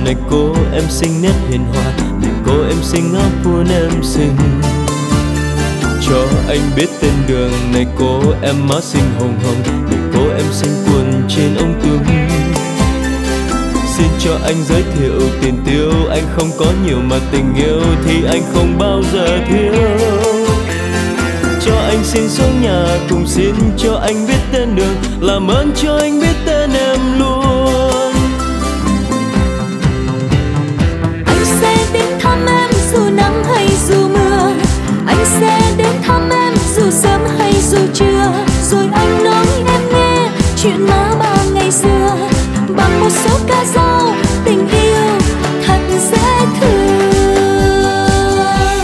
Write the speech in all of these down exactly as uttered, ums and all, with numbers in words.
này cô em xinh nét hiền hòa, này cô em xinh áo buồn em xinh. Cho anh biết tên đường, này cô em má xinh hồng hồng, này cô em xinh quần trên ông tùng. Xin cho anh giới thiệu tiền tiêu, anh không có nhiều mà tình yêu thì anh không bao giờ thiếu. Cho anh xin số nhà, cùng xin cho anh biết tên đường, làm ơn cho anh biết tên em luôn. Anh sẽ đến thăm em dù nắng hay dù mưa, anh sẽ đến thăm em dù sớm hay dù trưa. Rồi anh nói em nghe chuyện má ba ngày xưa, bằng một số ca dao tình yêu thật dễ thương.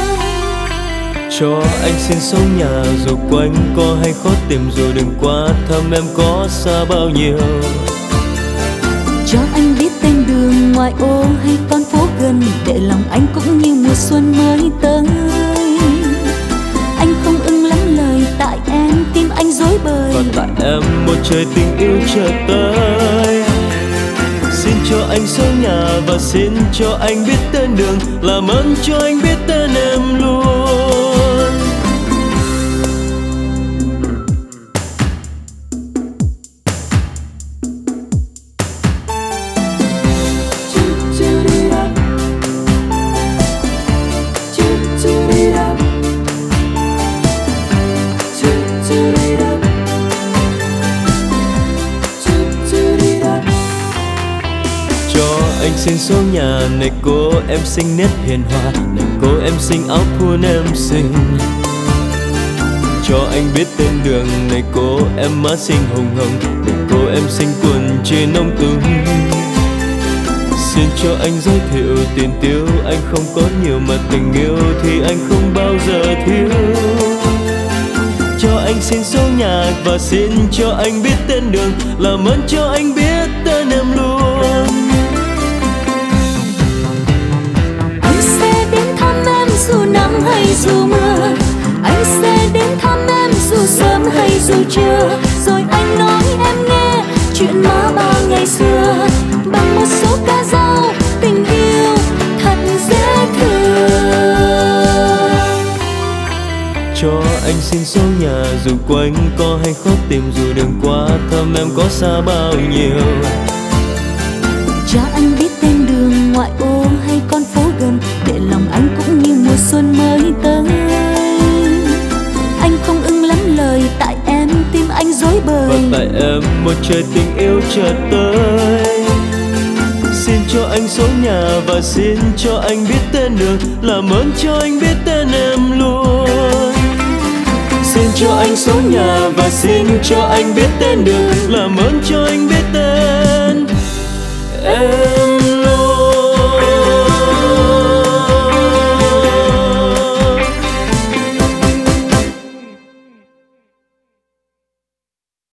Cho anh xin số nhà, dù quanh co hay khó tìm, dù đừng quá thăm em có xa bao nhiêu. Cho anh biết tên đường ngoại ô hay con phố gần, để lòng anh cũng như mùa xuân mới tới. Anh không ưng lắm lời, tại em tim anh rối bời, và tại em một trời tình yêu chờ tới. Xin cho anh số nhà và xin cho anh biết tên đường, làm ơn cho anh biết tên em luôn. Anh xin số nhà, này cô em xinh nét hiền hòa, này cô em xinh áo thun em xinh. Cho anh biết tên đường, này cô em má xinh hồng hồng, này cô em xinh quần trên ông tùng. Xin cho anh giới thiệu tiền tiêu, anh không có nhiều mà tình yêu thì anh không bao giờ thiếu. Cho anh xin số nhà và xin cho anh biết tên đường, làm ơn cho anh biết tên em luôn. Dù nắng hay dù mưa, anh sẽ đến thăm em dù sớm hay dù trưa. Rồi anh nói em nghe chuyện má ba ngày xưa, bằng một số ca dao tình yêu thật dễ thương. Cho anh xin số nhà, dù quanh co hay khó tìm, dù đường quá thăm em có xa bao nhiêu. Cho anh biết tên đường ngoại ô hay con phố gần, để lòng anh cũng như mùa xuân mới tới. Anh không ưng lắm lời, tại em tim anh rối bời, và tại em một trời tình yêu chờ tới. Xin cho anh số nhà và xin cho anh biết tên đường, làm ơn cho anh biết tên em luôn. Xin cho anh số nhà và xin cho anh biết tên đường, làm ơn cho anh biết tên